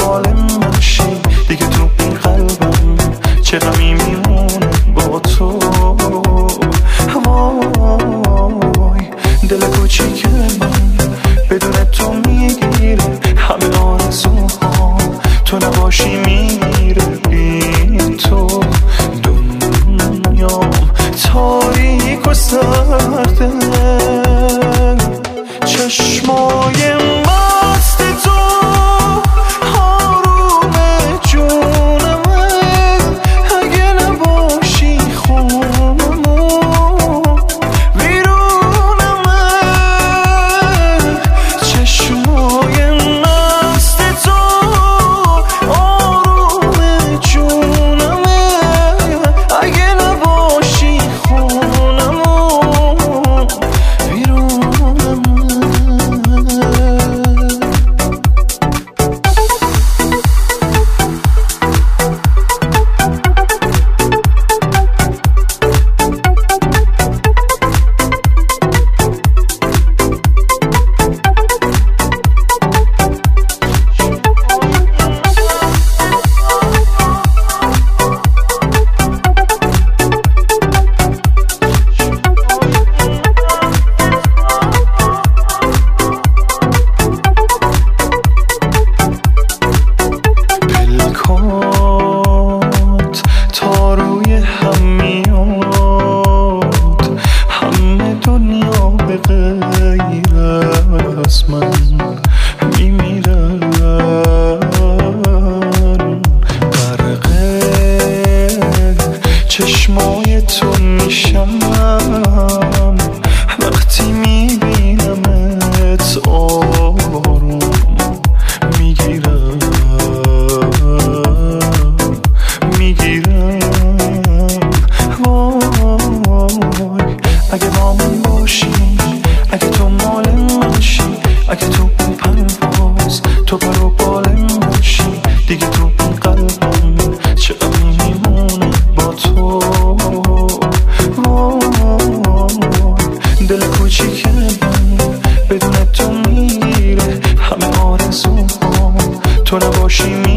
مال من شی دیگه تو این قلبم چه غمی میمونه با تو. وای دل کوچیک من بدون تو میگیره همه آرزوها، تو نباشی میمیره بی تو. دنیام تاریک و سرده، چشمای مست تو آروم جونمه، اگه نباشی خونمو ویرونمه. چشمای مست تو آروم جونمه، اگه نباشی خونمو ویرونمه. تا روی هم میاد همه دنیا به غیر از من میمیرن. غرقه چشمای تو میشم وقتی میبینمت آروم میگیرم. وای اگه با من باشی، اگه تو مال من شی، اگه تو اون پرواز تو پر و بال من شی دیگه تو این قلبم چه غمی میمونه با تو. وای دل کوچیک من بدون تو میگیره همه آرزوها، تو نباشی